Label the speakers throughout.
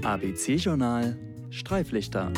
Speaker 1: ABC-Journal Streiflichter.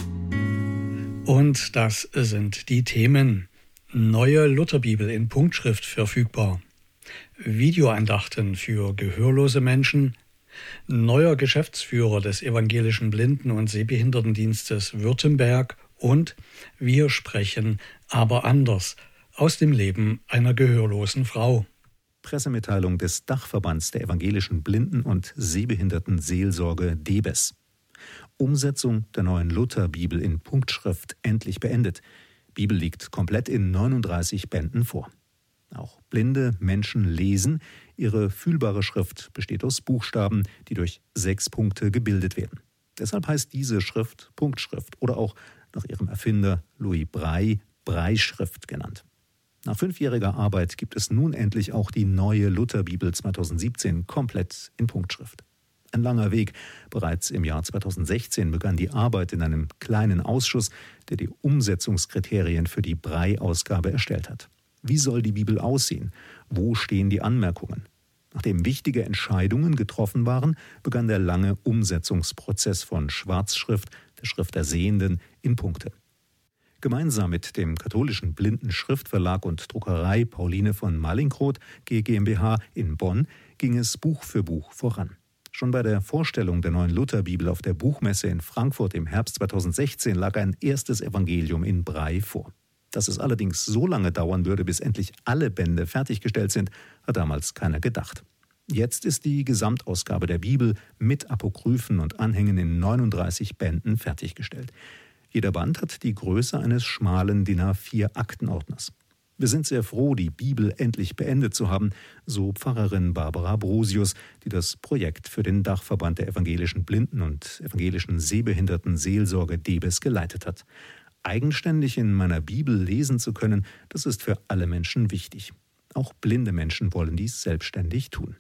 Speaker 2: Und das sind die Themen. Neue Lutherbibel in Punktschrift verfügbar. Videoandachten für gehörlose Menschen. Neuer Geschäftsführer des evangelischen Blinden- und Sehbehindertendienstes Württemberg und wir sprechen aber anders aus dem Leben einer gehörlosen Frau.
Speaker 3: Pressemitteilung des Dachverbands der evangelischen Blinden- und Sehbehindertenseelsorge DEBES. Umsetzung der neuen Lutherbibel in Punktschrift endlich beendet. Bibel liegt komplett in 39 Bänden vor. Auch blinde Menschen lesen. Ihre fühlbare Schrift besteht aus Buchstaben, die durch 6 Punkte gebildet werden. Deshalb heißt diese Schrift Punktschrift oder auch nach ihrem Erfinder Louis Braille Brailleschrift genannt. Nach 5-jähriger Arbeit gibt es nun endlich auch die neue Lutherbibel 2017 komplett in Punktschrift. Ein langer Weg. Bereits im Jahr 2016 begann die Arbeit in einem kleinen Ausschuss, der die Umsetzungskriterien für die Braille-Ausgabe erstellt hat. Wie soll die Bibel aussehen? Wo stehen die Anmerkungen? Nachdem wichtige Entscheidungen getroffen waren, begann der lange Umsetzungsprozess von Schwarzschrift, der Schrift der Sehenden, in Punkte. Gemeinsam mit dem katholischen Blindenschriftverlag und Druckerei Pauline von Mallinckrodt GmbH in Bonn ging es Buch für Buch voran. Schon bei der Vorstellung der neuen Lutherbibel auf der Buchmesse in Frankfurt im Herbst 2016 lag ein erstes Evangelium in Braille vor. Dass es allerdings so lange dauern würde, bis endlich alle Bände fertiggestellt sind, hat damals keiner gedacht. Jetzt ist die Gesamtausgabe der Bibel mit Apokryphen und Anhängen in 39 Bänden fertiggestellt. Jeder Band hat die Größe eines schmalen DIN A4 Aktenordners. Wir sind sehr froh, die Bibel endlich beendet zu haben, so Pfarrerin Barbara Brosius, die das Projekt für den Dachverband der evangelischen Blinden- und evangelischen Sehbehindertenseelsorge DEBES geleitet hat. Eigenständig in meiner Bibel lesen zu können, das ist für alle Menschen wichtig. Auch blinde Menschen wollen dies selbstständig tun.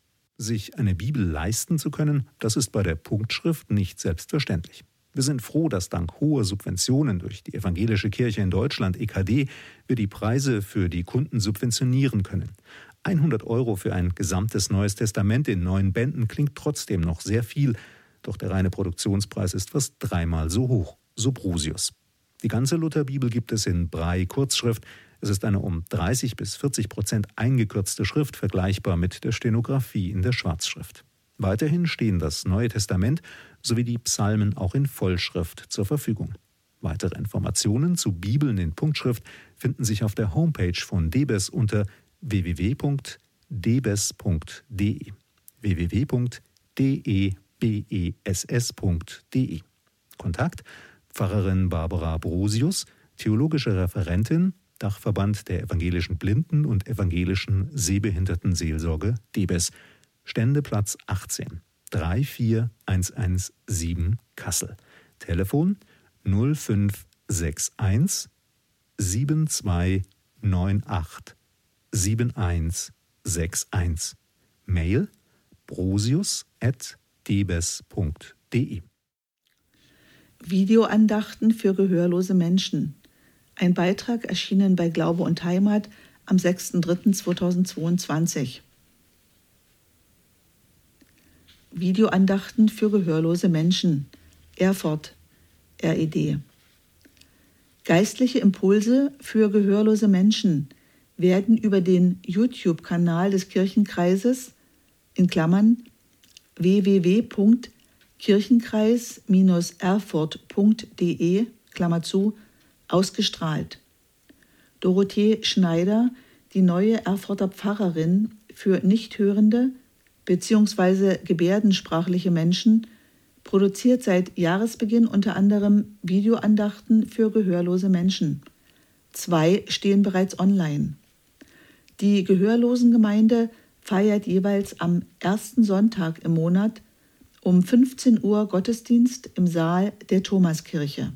Speaker 3: Sich eine Bibel leisten zu können, das ist bei der Punktschrift nicht selbstverständlich. Wir sind froh, dass dank hoher Subventionen durch die Evangelische Kirche in Deutschland, EKD, wir die Preise für die Kunden subventionieren können. 100 € für ein gesamtes Neues Testament in 9 Bänden klingt trotzdem noch sehr viel, doch der reine Produktionspreis ist fast 3-mal so hoch, so Brosius. Die ganze Lutherbibel gibt es in Braille-Kurzschrift. Es ist eine um 30-40% eingekürzte Schrift, vergleichbar mit der Stenografie in der Schwarzschrift. Weiterhin stehen das Neue Testament sowie die Psalmen auch in Vollschrift zur Verfügung. Weitere Informationen zu Bibeln in Punktschrift finden sich auf der Homepage von DEBES unter www.debes.de. www.debess.de. Kontakt: Pfarrerin Barbara Brosius, theologische Referentin, Dachverband der evangelischen Blinden- und evangelischen Sehbehindertenseelsorge DEBES, Ständeplatz 18, 34117 Kassel. Telefon 0561 7298 7161. Mail brosius@debes.de.
Speaker 4: Videoandachten für gehörlose Menschen. Ein Beitrag erschienen bei Glaube und Heimat am 6.3.2022. Videoandachten für gehörlose Menschen. Erfurt, RED. Geistliche Impulse für gehörlose Menschen werden über den YouTube-Kanal des Kirchenkreises (www.kirchenkreis-erfurt.de) ausgestrahlt. Dorothee Schneider, die neue Erfurter Pfarrerin für Nichthörende bzw. gebärdensprachliche Menschen, produziert seit Jahresbeginn unter anderem Videoandachten für gehörlose Menschen. 2 stehen bereits online. Die Gehörlosengemeinde feiert jeweils am ersten Sonntag im Monat um 15 Uhr Gottesdienst im Saal der Thomaskirche.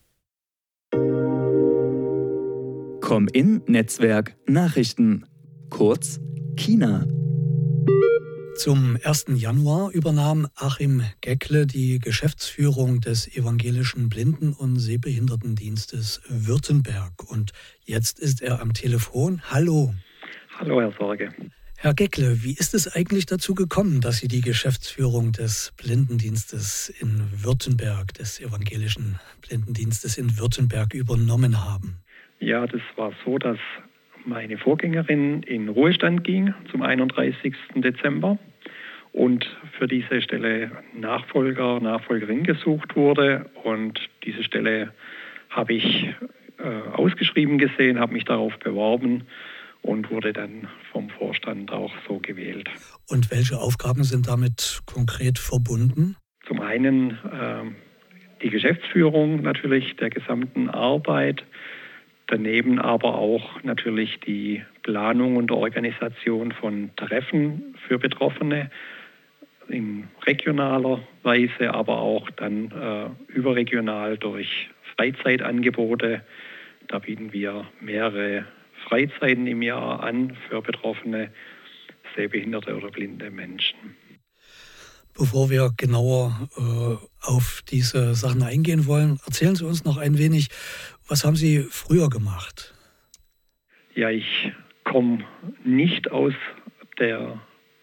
Speaker 1: Komm-in-Netzwerk Nachrichten, kurz China.
Speaker 2: Zum 1. Januar übernahm Achim Geckle die Geschäftsführung des evangelischen Blinden- und Sehbehindertendienstes Württemberg. Und jetzt ist er am Telefon. Hallo.
Speaker 5: Hallo, Herr Sorge.
Speaker 2: Herr Geckle, wie ist es eigentlich dazu gekommen, dass Sie die Geschäftsführung des Blindendienstes in Württemberg, des evangelischen Blindendienstes in Württemberg übernommen haben?
Speaker 5: Ja, das war so, dass meine Vorgängerin in Ruhestand ging zum 31. Dezember und für diese Stelle Nachfolgerin gesucht wurde. Und diese Stelle habe ich ausgeschrieben gesehen, habe mich darauf beworben und wurde dann vom Vorstand auch so gewählt.
Speaker 2: Und welche Aufgaben sind damit konkret verbunden?
Speaker 5: Zum einen die Geschäftsführung natürlich der gesamten Arbeit, daneben aber auch natürlich die Planung und Organisation von Treffen für Betroffene in regionaler Weise, aber auch dann überregional durch Freizeitangebote. Da bieten wir mehrere Freizeiten im Jahr an für betroffene, sehbehinderte oder blinde Menschen.
Speaker 2: Bevor wir genauer auf diese Sachen eingehen wollen, erzählen Sie uns noch ein wenig, was haben Sie früher gemacht?
Speaker 5: Ja, ich komme nicht aus der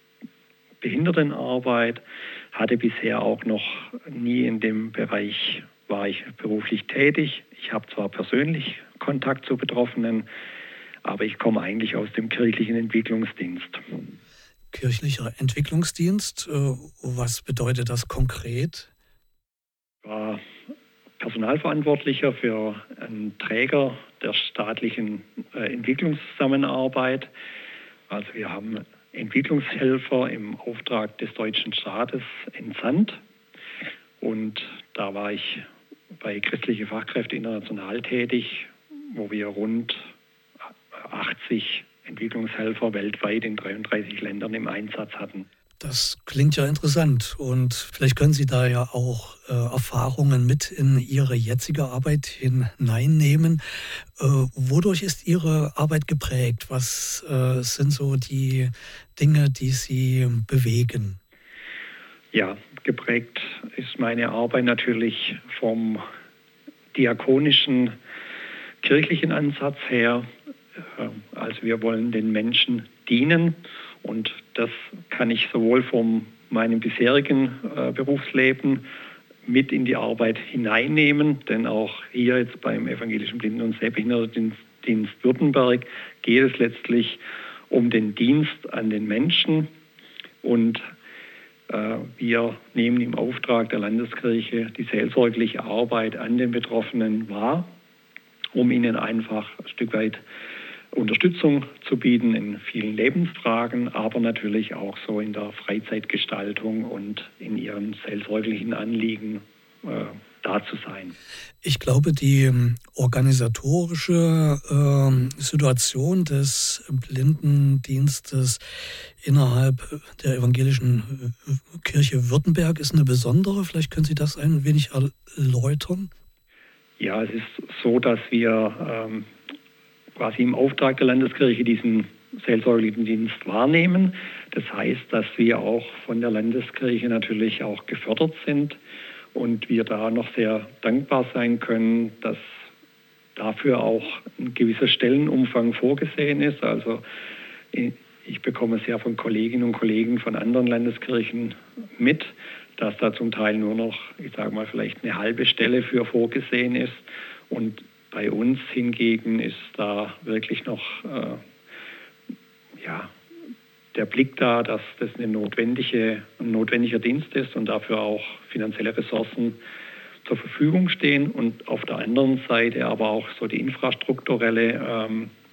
Speaker 5: Behindertenarbeit, hatte bisher auch noch nie in dem Bereich, war ich beruflich tätig. Ich habe zwar persönlich Kontakt zu Betroffenen, aber ich komme eigentlich aus dem kirchlichen Entwicklungsdienst.
Speaker 2: Kirchlicher Entwicklungsdienst, was bedeutet das konkret?
Speaker 5: Ich war Personalverantwortlicher für einen Träger der staatlichen Entwicklungszusammenarbeit. Also wir haben Entwicklungshelfer im Auftrag des deutschen Staates entsandt. Und da war ich bei Christliche Fachkräfte international tätig, wo wir rund 80 Entwicklungshelfer weltweit in 33 Ländern im Einsatz hatten.
Speaker 2: Das klingt ja interessant und vielleicht können Sie da ja auch Erfahrungen mit in Ihre jetzige Arbeit hineinnehmen. Wodurch ist Ihre Arbeit geprägt? Was sind so die Dinge, die Sie bewegen?
Speaker 5: Ja, geprägt ist meine Arbeit natürlich vom diakonischen kirchlichen Ansatz her. Also wir wollen den Menschen dienen und das kann ich sowohl von meinem bisherigen Berufsleben mit in die Arbeit hineinnehmen, denn auch hier jetzt beim Evangelischen Blinden- und Sehbehindertendienst Württemberg geht es letztlich um den Dienst an den Menschen und wir nehmen im Auftrag der Landeskirche die seelsorgliche Arbeit an den Betroffenen wahr, um ihnen einfach ein Stück weit Unterstützung zu bieten in vielen Lebensfragen, aber natürlich auch so in der Freizeitgestaltung und in ihren seelsorglichen Anliegen da zu sein.
Speaker 2: Ich glaube, die organisatorische Situation des Blindendienstes innerhalb der evangelischen Kirche Württemberg ist eine besondere. Vielleicht können Sie das ein wenig erläutern?
Speaker 5: Ja, es ist so, dass wir quasi im Auftrag der Landeskirche diesen seelsorglichen Dienst wahrnehmen. Das heißt, dass wir auch von der Landeskirche natürlich auch gefördert sind und wir da noch sehr dankbar sein können, dass dafür auch ein gewisser Stellenumfang vorgesehen ist. Also ich bekomme es ja von Kolleginnen und Kollegen von anderen Landeskirchen mit, dass da zum Teil nur noch, ich sage mal, vielleicht eine halbe Stelle für vorgesehen ist. Und bei uns hingegen ist da wirklich noch der Blick da, dass das ein notwendiger Dienst ist und dafür auch finanzielle Ressourcen zur Verfügung stehen. Und auf der anderen Seite aber auch so die infrastrukturelle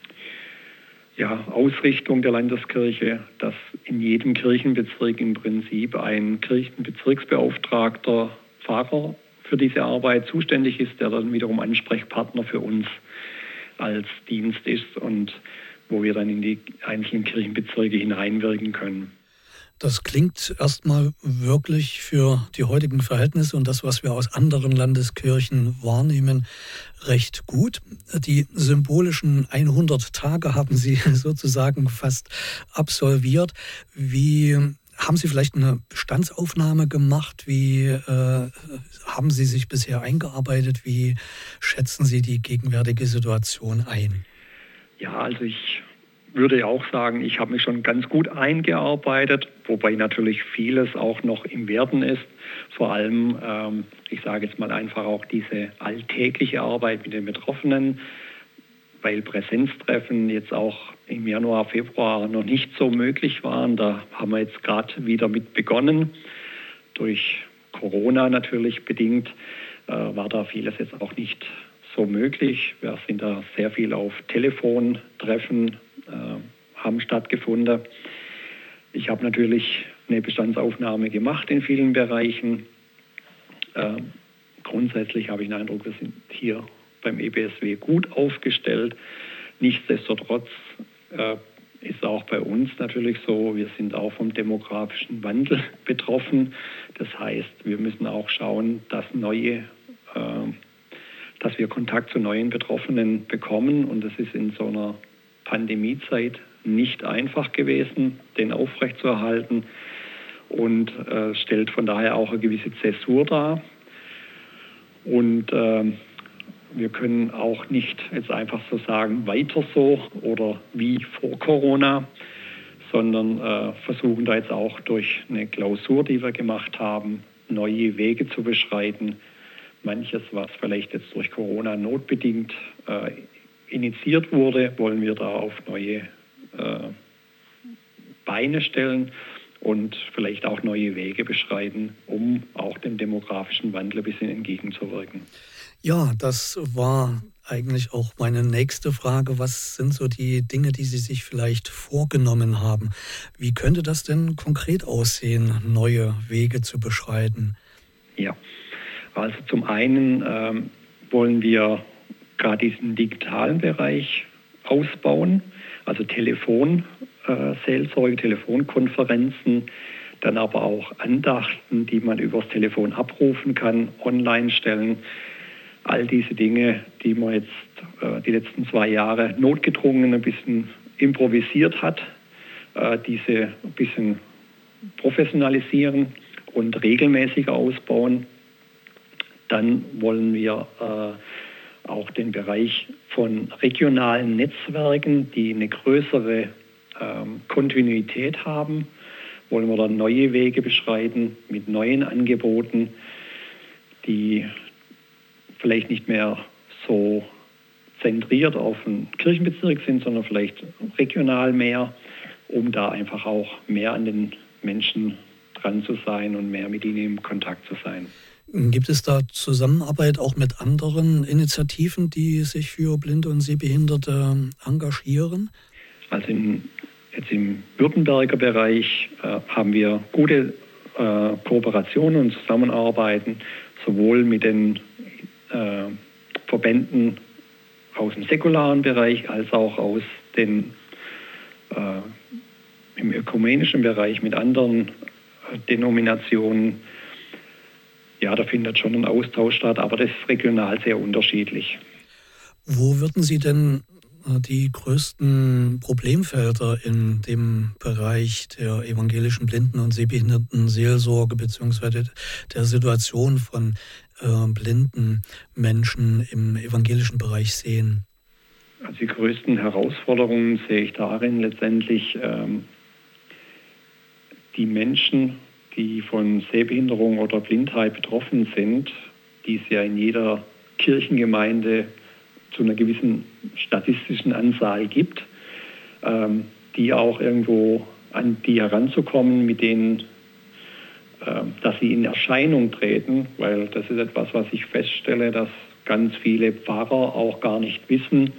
Speaker 5: Ausrichtung der Landeskirche, dass in jedem Kirchenbezirk im Prinzip ein Kirchenbezirksbeauftragter Pfarrer für diese Arbeit zuständig ist, der dann wiederum Ansprechpartner für uns als Dienst ist und wo wir dann in die einzelnen Kirchenbezirke hineinwirken können.
Speaker 2: Das klingt erstmal wirklich für die heutigen Verhältnisse und das, was wir aus anderen Landeskirchen wahrnehmen, recht gut. Die symbolischen 100 Tage haben Sie sozusagen fast absolviert. Wie haben Sie vielleicht eine Bestandsaufnahme gemacht? Wie haben Sie sich bisher eingearbeitet? Wie schätzen Sie die gegenwärtige Situation ein?
Speaker 5: Ja, also ich würde auch sagen, ich habe mich schon ganz gut eingearbeitet, wobei natürlich vieles auch noch im Werden ist. Vor allem, ich sage jetzt mal einfach auch diese alltägliche Arbeit mit den Betroffenen, weil Präsenztreffen jetzt auch im Januar, Februar noch nicht so möglich waren. Da haben wir jetzt gerade wieder mit begonnen. Durch Corona natürlich bedingt war da vieles jetzt auch nicht so möglich. Wir sind da sehr viel auf Telefontreffen haben stattgefunden. Ich habe natürlich eine Bestandsaufnahme gemacht in vielen Bereichen. Grundsätzlich habe ich den Eindruck, wir sind hier beim EBSW gut aufgestellt. Nichtsdestotrotz ist auch bei uns natürlich so, wir sind auch vom demografischen Wandel betroffen. Das heißt, wir müssen auch schauen, dass wir Kontakt zu neuen Betroffenen bekommen. Und das ist in so einer Pandemiezeit nicht einfach gewesen, den aufrechtzuerhalten und stellt von daher auch eine gewisse Zäsur dar. Und wir können auch nicht jetzt einfach so sagen, weiter so oder wie vor Corona, sondern versuchen da jetzt auch durch eine Klausur, die wir gemacht haben, neue Wege zu beschreiten. Manches, was vielleicht jetzt durch Corona notbedingt initiiert wurde, wollen wir da auf neue Beine stellen und vielleicht auch neue Wege beschreiten, um auch dem demografischen Wandel ein bisschen entgegenzuwirken.
Speaker 2: Ja, das war eigentlich auch meine nächste Frage. Was sind so die Dinge, die Sie sich vielleicht vorgenommen haben? Wie könnte das denn konkret aussehen, neue Wege zu beschreiten?
Speaker 5: Ja, also zum einen wollen wir gerade diesen digitalen Bereich ausbauen, also Telefonseelsorge, Telefonkonferenzen, dann aber auch Andachten, die man übers Telefon abrufen kann, online stellen. All diese Dinge, die man jetzt die letzten 2 Jahre notgedrungen ein bisschen improvisiert hat, diese ein bisschen professionalisieren und regelmäßiger ausbauen. Dann wollen wir auch den Bereich von regionalen Netzwerken, die eine größere Kontinuität haben, wollen wir dann neue Wege beschreiten mit neuen Angeboten, die vielleicht nicht mehr so zentriert auf einen Kirchenbezirk sind, sondern vielleicht regional mehr, um da einfach auch mehr an den Menschen dran zu sein und mehr mit ihnen im Kontakt zu sein.
Speaker 2: Gibt es da Zusammenarbeit auch mit anderen Initiativen, die sich für Blinde und Sehbehinderte engagieren?
Speaker 5: Also jetzt im Württemberger Bereich haben wir gute Kooperationen und Zusammenarbeiten, sowohl mit den Verbänden aus dem säkularen Bereich als auch aus den im ökumenischen Bereich mit anderen Denominationen. Ja, da findet schon ein Austausch statt, aber das ist regional sehr unterschiedlich.
Speaker 2: Wo würden Sie denn die größten Problemfelder in dem Bereich der evangelischen Blinden- und Sehbehindertenseelsorge bzw. der Situation von blinden Menschen im evangelischen Bereich sehen?
Speaker 5: Also die größten Herausforderungen sehe ich darin letztendlich die Menschen, die von Sehbehinderung oder Blindheit betroffen sind, die es ja in jeder Kirchengemeinde zu einer gewissen statistischen Anzahl gibt, die auch irgendwo an die heranzukommen, mit denen, dass sie in Erscheinung treten, weil das ist etwas, was ich feststelle, dass ganz viele Pfarrer auch gar nicht wissen,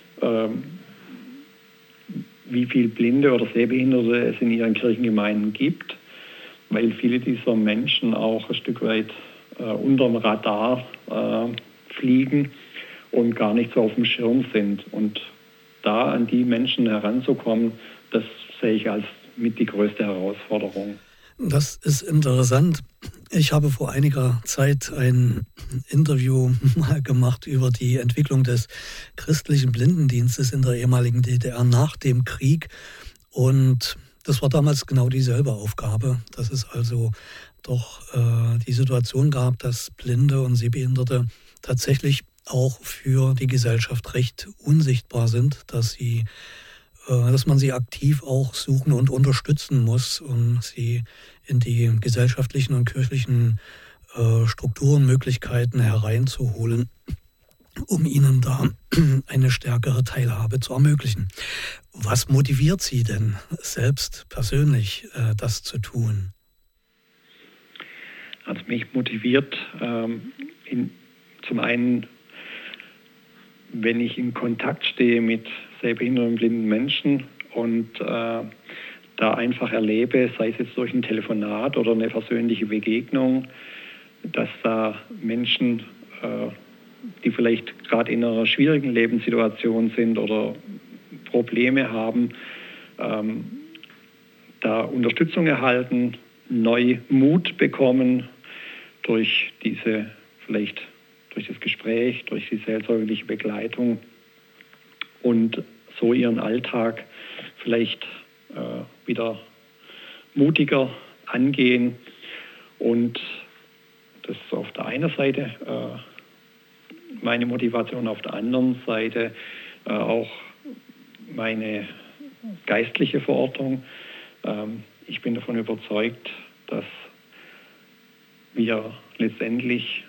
Speaker 5: wie viel Blinde oder Sehbehinderte es in ihren Kirchengemeinden gibt, weil viele dieser Menschen auch ein Stück weit unterm Radar fliegen und gar nicht so auf dem Schirm sind. Und da an die Menschen heranzukommen, das sehe ich als mit die größte Herausforderung.
Speaker 2: Das ist interessant. Ich habe vor einiger Zeit ein Interview mal gemacht über die Entwicklung des christlichen Blindendienstes in der ehemaligen DDR nach dem Krieg. Und das war damals genau dieselbe Aufgabe, dass es also doch die Situation gab, dass Blinde und Sehbehinderte tatsächlich auch für die Gesellschaft recht unsichtbar sind, dass sie dass man sie aktiv auch suchen und unterstützen muss, um sie in die gesellschaftlichen und kirchlichen Strukturen, Möglichkeiten hereinzuholen, um ihnen da eine stärkere Teilhabe zu ermöglichen. Was motiviert Sie denn selbst persönlich, das zu tun?
Speaker 5: Also mich motiviert zum einen, wenn ich in Kontakt stehe mit sehbehinderten und blinden Menschen und da einfach erlebe, sei es jetzt durch ein Telefonat oder eine persönliche Begegnung, dass da Menschen, die vielleicht gerade in einer schwierigen Lebenssituation sind oder Probleme haben, da Unterstützung erhalten, neu Mut bekommen durch das Gespräch, durch die seelsorgerliche Begleitung und so ihren Alltag vielleicht wieder mutiger angehen. Und das ist auf der einen Seite meine Motivation, auf der anderen Seite auch meine geistliche Verortung. Ich bin davon überzeugt, dass wir letztendlich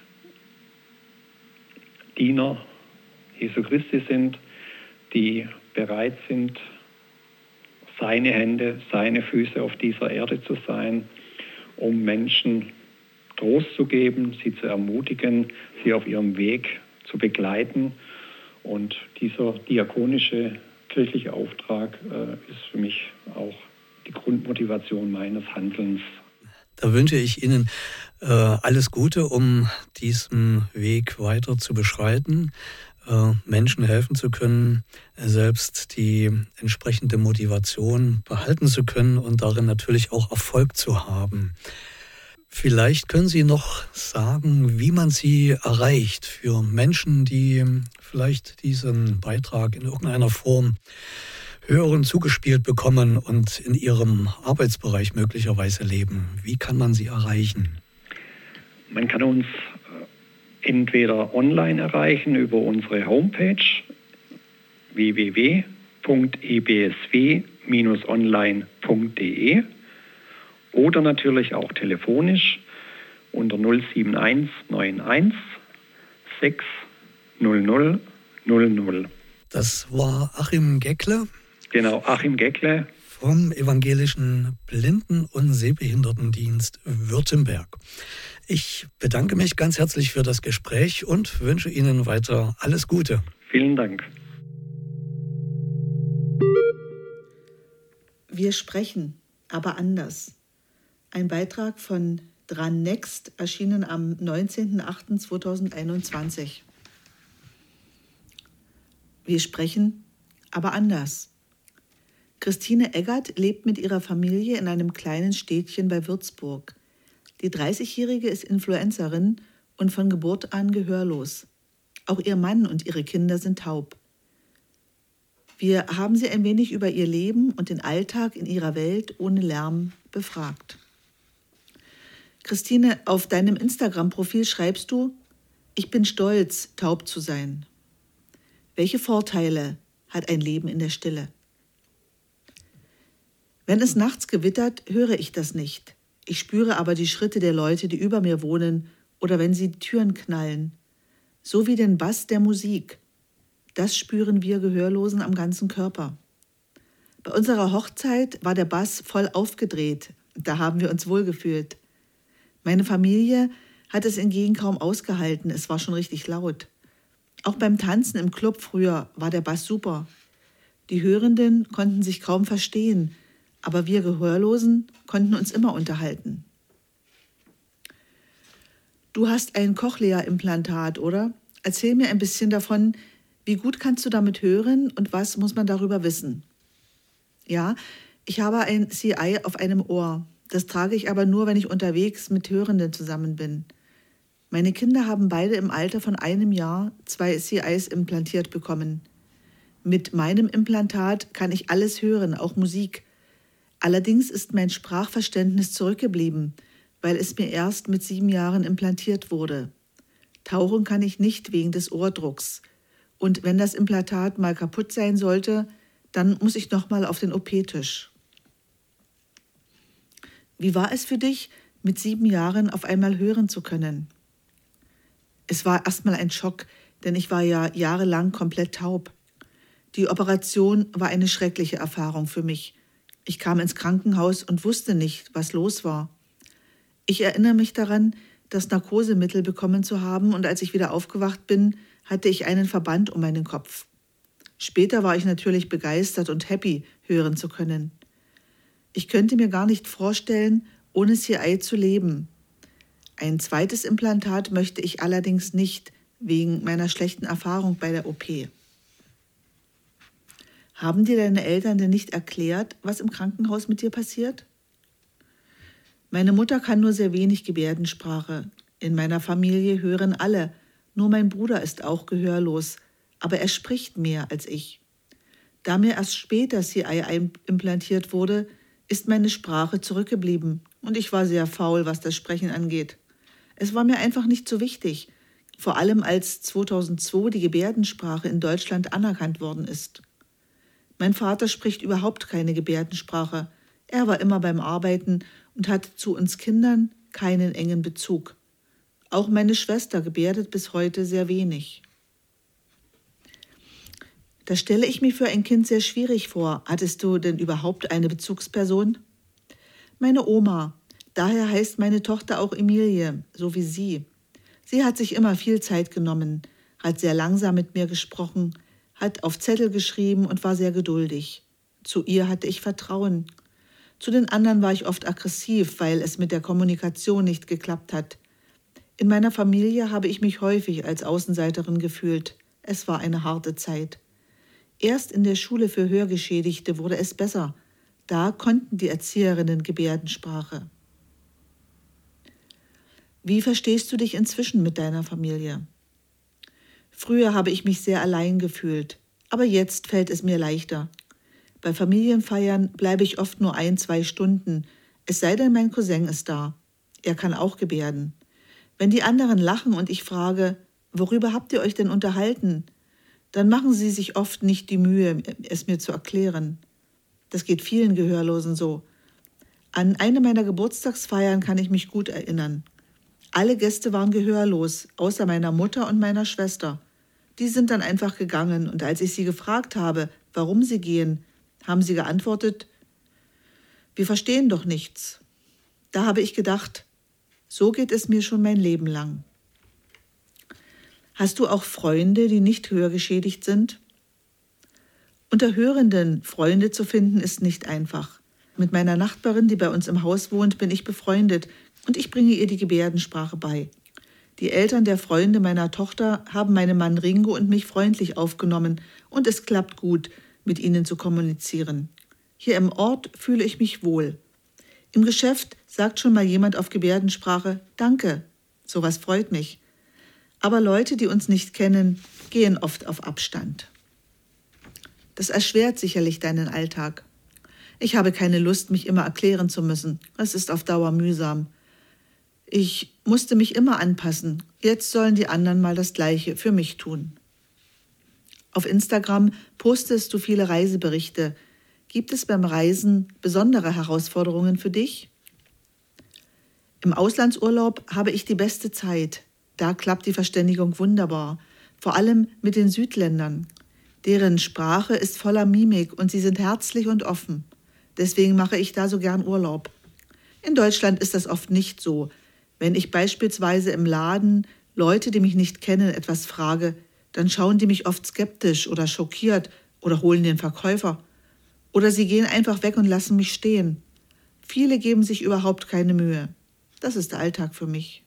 Speaker 5: Diener Jesu Christi sind, die bereit sind, seine Hände, seine Füße auf dieser Erde zu sein, um Menschen Trost zu geben, sie zu ermutigen, sie auf ihrem Weg zu begleiten. Und dieser diakonische kirchliche Auftrag ist für mich auch die Grundmotivation meines Handelns.
Speaker 2: Da wünsche ich Ihnen alles Gute, um diesen Weg weiter zu beschreiten, Menschen helfen zu können, selbst die entsprechende Motivation behalten zu können und darin natürlich auch Erfolg zu haben. Vielleicht können Sie noch sagen, wie man Sie erreicht für Menschen, die vielleicht diesen Beitrag in irgendeiner Form hören, zugespielt bekommen und in ihrem Arbeitsbereich möglicherweise leben. Wie kann man Sie erreichen?
Speaker 5: Man kann uns entweder online erreichen über unsere Homepage www.ebsw-online.de oder natürlich auch telefonisch unter 07191 600 00.
Speaker 2: Das war Achim Geckle.
Speaker 5: Genau, Achim Geckle.
Speaker 2: Vom Evangelischen Blinden- und Sehbehindertendienst Württemberg. Ich bedanke mich ganz herzlich für das Gespräch und wünsche Ihnen weiter alles Gute.
Speaker 5: Vielen Dank.
Speaker 4: Wir sprechen, aber anders. Ein Beitrag von Dran Next, erschienen am 19.08.2021. Wir sprechen, aber anders. Christine Eggert lebt mit ihrer Familie in einem kleinen Städtchen bei Würzburg. Die 30-Jährige ist Influencerin und von Geburt an gehörlos. Auch ihr Mann und ihre Kinder sind taub. Wir haben sie ein wenig über ihr Leben und den Alltag in ihrer Welt ohne Lärm befragt. Christine, auf deinem Instagram-Profil schreibst du: Ich bin stolz, taub zu sein. Welche Vorteile hat ein Leben in der Stille? Wenn es nachts gewittert, höre ich das nicht. Ich spüre aber die Schritte der Leute, die über mir wohnen, oder wenn sie die Türen knallen. So wie den Bass der Musik. Das spüren wir Gehörlosen am ganzen Körper. Bei unserer Hochzeit war der Bass voll aufgedreht. Da haben wir uns wohlgefühlt. Meine Familie hat es hingegen kaum ausgehalten. Es war schon richtig laut. Auch beim Tanzen im Club früher war der Bass super. Die Hörenden konnten sich kaum verstehen, aber wir Gehörlosen konnten uns immer unterhalten. Du hast ein Cochlea-Implantat, oder? Erzähl mir ein bisschen davon, wie gut kannst du damit hören und was muss man darüber wissen? Ja, ich habe ein CI auf einem Ohr. Das trage ich aber nur, wenn ich unterwegs mit Hörenden zusammen bin. Meine Kinder haben beide im Alter von 1 Jahr 2 CIs implantiert bekommen. Mit meinem Implantat kann ich alles hören, auch Musik. Allerdings ist mein Sprachverständnis zurückgeblieben, weil es mir erst mit 7 Jahren implantiert wurde. Tauchen kann ich nicht wegen des Ohrdrucks. Und wenn das Implantat mal kaputt sein sollte, Dann muss ich nochmal auf den OP-Tisch. Wie war es für dich, mit 7 Jahren auf einmal hören zu können? Es war erstmal ein Schock, denn ich war ja jahrelang komplett taub. Die Operation war eine schreckliche Erfahrung für mich. Ich kam ins Krankenhaus und wusste nicht, was los war. Ich erinnere mich daran, das Narkosemittel bekommen zu haben, und als ich wieder aufgewacht bin, hatte ich einen Verband um meinen Kopf. Später war ich natürlich begeistert und happy, hören zu können. Ich könnte mir gar nicht vorstellen, ohne CI zu leben. Ein zweites Implantat möchte ich allerdings nicht, wegen meiner schlechten Erfahrung bei der OP. Haben dir deine Eltern denn nicht erklärt, was im Krankenhaus mit dir passiert? Meine Mutter kann nur sehr wenig Gebärdensprache. In meiner Familie hören alle, nur mein Bruder ist auch gehörlos, aber er spricht mehr als ich. Da mir erst später CI implantiert wurde, ist meine Sprache zurückgeblieben und ich war sehr faul, was das Sprechen angeht. Es war mir einfach nicht so wichtig, vor allem als 2002 die Gebärdensprache in Deutschland anerkannt worden ist. Mein Vater spricht überhaupt keine Gebärdensprache. Er war immer beim Arbeiten und hat zu uns Kindern keinen engen Bezug. Auch meine Schwester gebärdet bis heute sehr wenig. Das stelle ich mir für ein Kind sehr schwierig vor. Hattest du denn überhaupt eine Bezugsperson? Meine Oma. Daher heißt meine Tochter auch Emilie, so wie sie. Sie hat sich immer viel Zeit genommen, hat sehr langsam mit mir gesprochen, hat auf Zettel geschrieben und war sehr geduldig. Zu ihr hatte ich Vertrauen. Zu den anderen war ich oft aggressiv, weil es mit der Kommunikation nicht geklappt hat. In meiner Familie habe ich mich häufig als Außenseiterin gefühlt. Es war eine harte Zeit. Erst in der Schule für Hörgeschädigte wurde es besser. Da konnten die Erzieherinnen Gebärdensprache. Wie verstehst du dich inzwischen mit deiner Familie? Früher habe ich mich sehr allein gefühlt, aber jetzt fällt es mir leichter. Bei Familienfeiern bleibe ich oft nur 1-2 Stunden, es sei denn, mein Cousin ist da. Er kann auch gebärden. Wenn die anderen lachen und ich frage, worüber habt ihr euch denn unterhalten? Dann machen sie sich oft nicht die Mühe, es mir zu erklären. Das geht vielen Gehörlosen so. An eine meiner Geburtstagsfeiern kann ich mich gut erinnern. Alle Gäste waren gehörlos, außer meiner Mutter und meiner Schwester. Die sind dann einfach gegangen, und als ich sie gefragt habe, warum sie gehen, haben sie geantwortet, wir verstehen doch nichts. Da habe ich gedacht, so geht es mir schon mein Leben lang. Hast du auch Freunde, die nicht hörgeschädigt sind? Unter Hörenden Freunde zu finden, ist nicht einfach. Mit meiner Nachbarin, die bei uns im Haus wohnt, bin ich befreundet und ich bringe ihr die Gebärdensprache bei. Die Eltern der Freunde meiner Tochter haben meinen Mann Ringo und mich freundlich aufgenommen und es klappt gut, mit ihnen zu kommunizieren. Hier im Ort fühle ich mich wohl. Im Geschäft sagt schon mal jemand auf Gebärdensprache Danke, sowas freut mich. Aber Leute, die uns nicht kennen, gehen oft auf Abstand. Das erschwert sicherlich deinen Alltag. Ich habe keine Lust, mich immer erklären zu müssen. Es ist auf Dauer mühsam. Ich musste mich immer anpassen. Jetzt sollen die anderen mal das Gleiche für mich tun. Auf Instagram postest du viele Reiseberichte. Gibt es beim Reisen besondere Herausforderungen für dich? Im Auslandsurlaub habe ich die beste Zeit. Da klappt die Verständigung wunderbar, vor allem mit den Südländern. Deren Sprache ist voller Mimik und sie sind herzlich und offen. Deswegen mache ich da so gern Urlaub. In Deutschland ist das oft nicht so. Wenn ich beispielsweise im Laden Leute, die mich nicht kennen, etwas frage, dann schauen die mich oft skeptisch oder schockiert oder holen den Verkäufer. Oder sie gehen einfach weg und lassen mich stehen. Viele geben sich überhaupt keine Mühe. Das ist der Alltag für mich.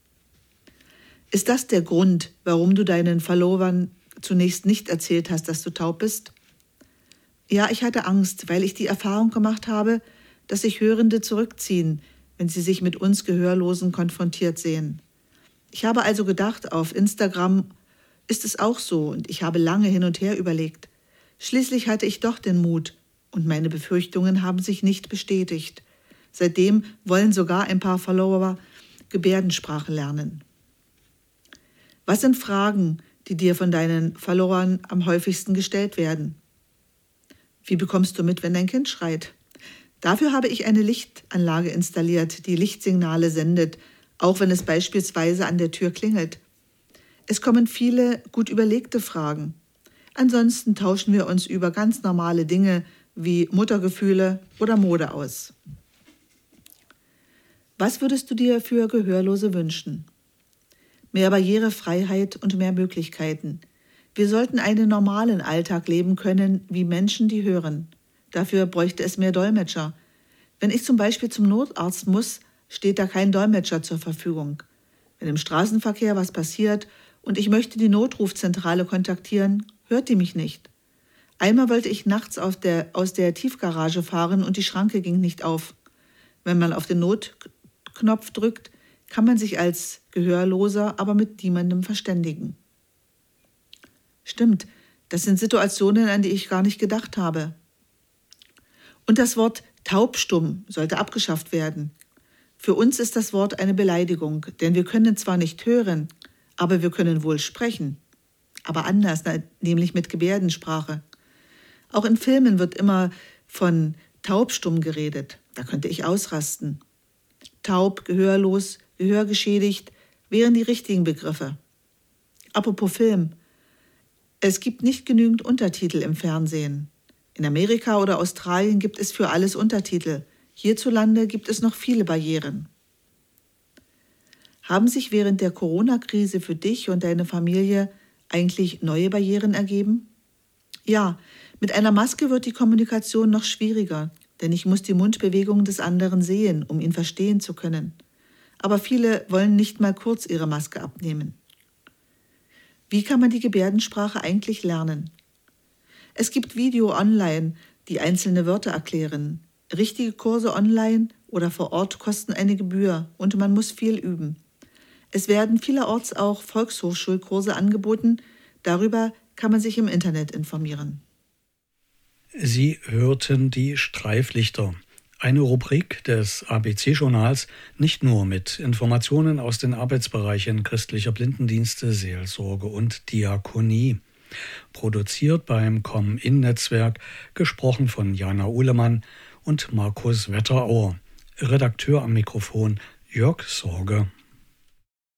Speaker 4: Ist das der Grund, warum du deinen Followern zunächst nicht erzählt hast, dass du taub bist? Ja, ich hatte Angst, weil ich die Erfahrung gemacht habe, dass sich Hörende zurückziehen, wenn sie sich mit uns Gehörlosen konfrontiert sehen. Ich habe also gedacht, auf Instagram ist es auch so und ich habe lange hin und her überlegt. Schließlich hatte ich doch den Mut und meine Befürchtungen haben sich nicht bestätigt. Seitdem wollen sogar ein paar Follower Gebärdensprache lernen. Was sind Fragen, die dir von deinen Followern am häufigsten gestellt werden? Wie bekommst du mit, wenn dein Kind schreit? Dafür habe ich eine Lichtanlage installiert, die Lichtsignale sendet, auch wenn es beispielsweise an der Tür klingelt. Es kommen viele gut überlegte Fragen. Ansonsten tauschen wir uns über ganz normale Dinge wie Muttergefühle oder Mode aus. Was würdest du dir für Gehörlose wünschen? Mehr Barrierefreiheit und mehr Möglichkeiten. Wir sollten einen normalen Alltag leben können wie Menschen, die hören. Dafür bräuchte es mehr Dolmetscher. Wenn ich zum Beispiel zum Notarzt muss, steht da kein Dolmetscher zur Verfügung. Wenn im Straßenverkehr was passiert und ich möchte die Notrufzentrale kontaktieren, hört die mich nicht. Einmal wollte ich nachts aus der Tiefgarage fahren und die Schranke ging nicht auf. Wenn man auf den Notknopf drückt, kann man sich als Gehörloser aber mit niemandem verständigen. Stimmt, das sind Situationen, an die ich gar nicht gedacht habe. Und das Wort taubstumm sollte abgeschafft werden. Für uns ist das Wort eine Beleidigung, denn wir können zwar nicht hören, aber wir können wohl sprechen. Aber anders, nämlich mit Gebärdensprache. Auch in Filmen wird immer von taubstumm geredet. Da könnte ich ausrasten. Taub, gehörlos, gehörgeschädigt wären die richtigen Begriffe. Apropos Film. Es gibt nicht genügend Untertitel im Fernsehen. In Amerika oder Australien gibt es für alles Untertitel. Hierzulande gibt es noch viele Barrieren. Haben sich während der Corona-Krise für dich und deine Familie eigentlich neue Barrieren ergeben? Ja, mit einer Maske wird die Kommunikation noch schwieriger, denn ich muss die Mundbewegungen des anderen sehen, um ihn verstehen zu können. Aber viele wollen nicht mal kurz ihre Maske abnehmen. Wie kann man die Gebärdensprache eigentlich lernen? Es gibt Video online, die einzelne Wörter erklären. Richtige Kurse online oder vor Ort kosten eine Gebühr und man muss viel üben. Es werden vielerorts auch Volkshochschulkurse angeboten. Darüber kann man sich im Internet informieren.
Speaker 2: Sie hörten die Streiflichter, eine Rubrik des ABC-Journals, nicht nur mit Informationen aus den Arbeitsbereichen christlicher Blindendienste, Seelsorge und Diakonie. Produziert beim Com-In-Netzwerk, gesprochen von Jana Uhlemann und Markus Wetterauer. Redakteur am Mikrofon Jörg Sorge.